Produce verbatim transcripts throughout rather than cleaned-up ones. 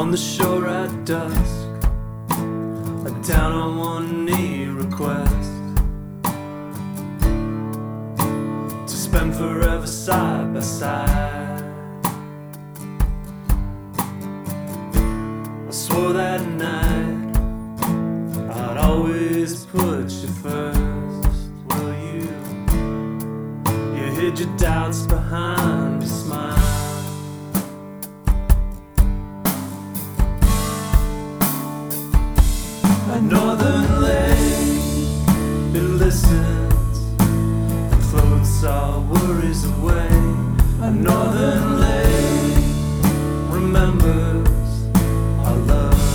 On the shore at dusk, a down on one knee request to spend forever side by side. I swore that night I'd always put you first. Well, you, you hid your doubts behind a smile. A northern lake, it listens and floats our worries away. A northern lake remembers our love.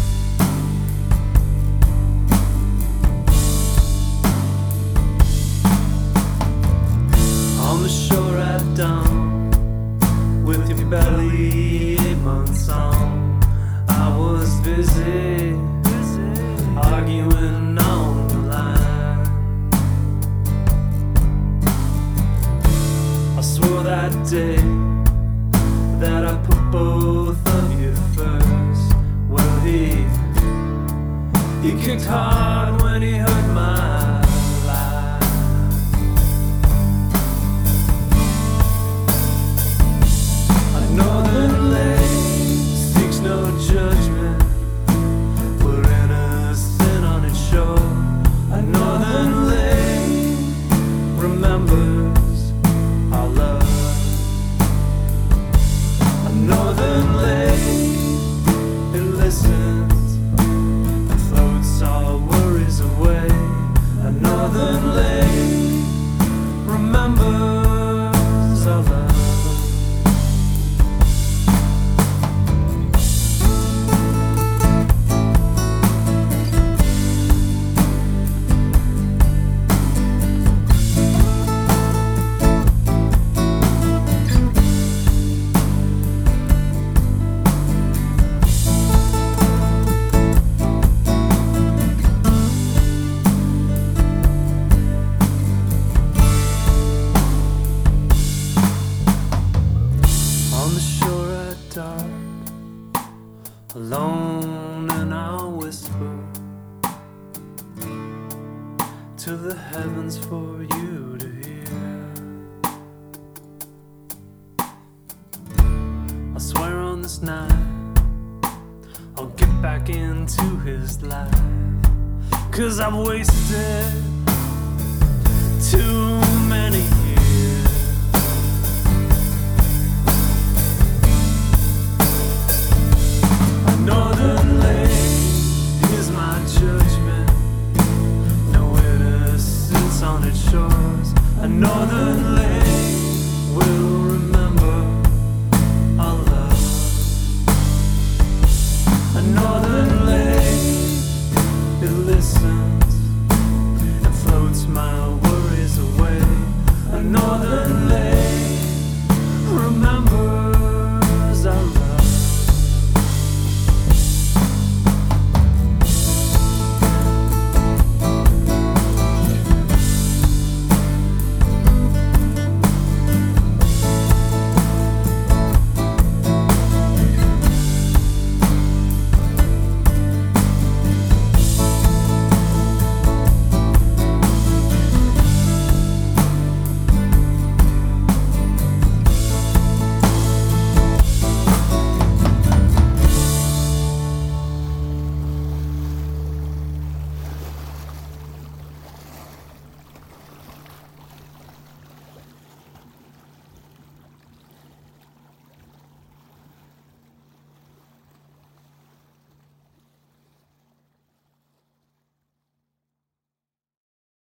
On the shore at dawn, with your belly eight months on, I was busy arguing on the line. I swore that day that I put both of you first. Well, he he kicked hard when he heard my lie. A northern lake seeks no judgment. A northern lake remembers our love. A northern lake, it listens and floats our worries away. A northern lake remembers our love. On the shore at dark, alone, and I'll whisper to the heavens for you to hear. I swear on this night I'll get back into his life, 'cause I've wasted too many years. A northern lake is my judgment, no innocence on its shores. A northern lake will remember our love. A northern lake, it listens and floats my worries away. A northern lake